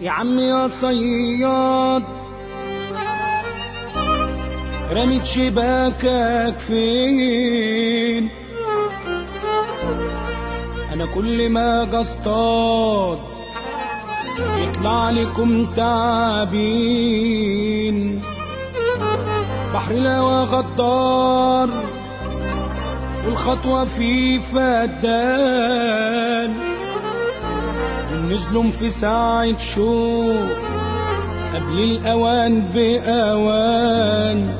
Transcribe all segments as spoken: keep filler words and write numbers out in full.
يا عمي يا صياد، رميت شباكك فين؟ انا كل ما اجي اصطاد يطلع لكم تعابين. بحر الهوى غدار والخطوة فيه فدان، نزلهم في ساعة شوق قبل الأوان بأوان.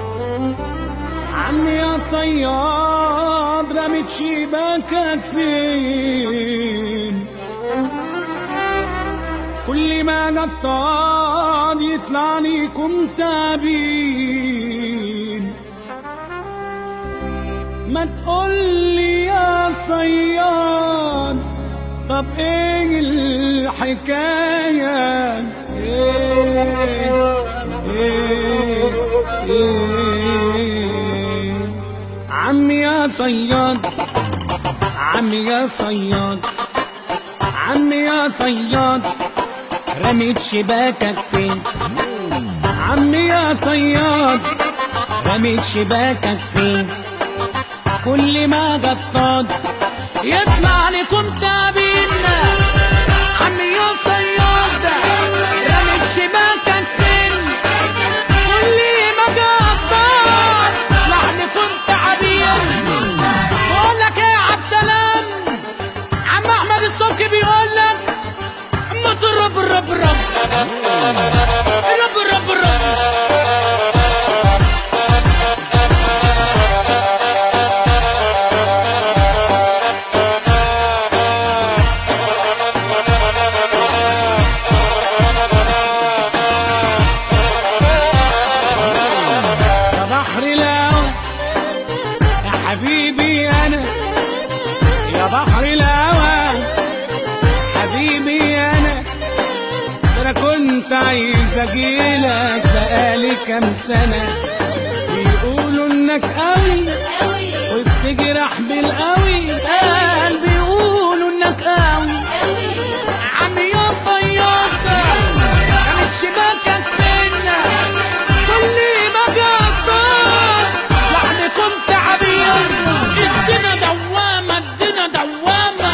عمي يا صياد، رميت شباكك فين؟ كل ما اجي اصطاد يطلع ليكم تعابين. ما تقولي يا صياد، طب ايه الحكاية؟ ايه ايه ايه عمي يا صياد، عمي يا صياد، عمي يا صياد، رميت شباكك فين؟ عمي يا صياد، رميت شباكك فين؟ كل ما اجي اصطاد يطلع لكم تعابين. عمي يا صياد، رميت شباكك فين؟ كل ما اجي اصطاد يطلع لكم تعابين. بقول لك ايه يا عبد السلام، عم احمد الصبحي بيقول لك اما الرب الرب الرب الرب الرب الرب. حبيبي أنا يا بحر الهوى، حبيبي أنا، أنا كنت عايز أجيلك بقالي كام سنة. بيقولوا إنك قوي وبتجرح بالقوي، قال بيقولوا إنك قوي. عمي يا صياد، رميت شباكك فين؟ كل ما أجي أصطاد يطلع لكم تعابين. ادينا دوامة، ادينا دوامة.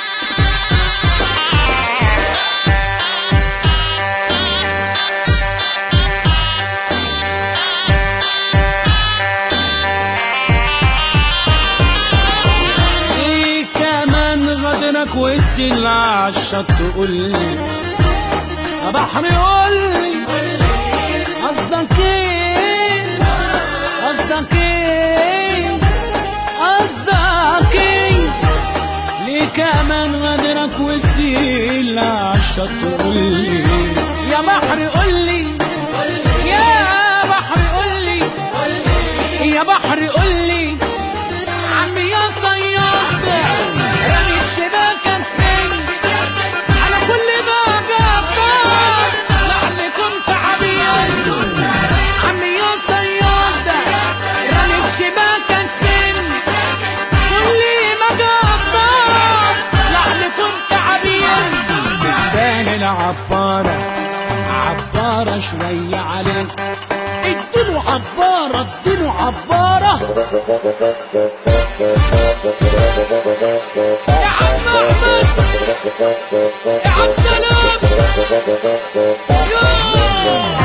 ايه كمان غدرك والسل عالشط؟ تقولي يا بحر قولي قصدك ايه؟ قصدك ايه؟ قصدك ايه؟ ليه كمان غدرك والسيل عالشط؟ قولي يا بحر قولي، يا بحر قولي، يا بحر قولي. عمي يا صياد، رميت شباكك فين؟ على كل ما اجي اصطاد يطلع لكم تعابين. عمي يا صياد، رميت شباكك فين؟ كل ما اجي اصطاد يطلع لكم تعابين. تستاهل العبارة، عبارة شوية عليك. اديله عبارة، اديله عبارة. يا عم احمد، يا عم سلام، يا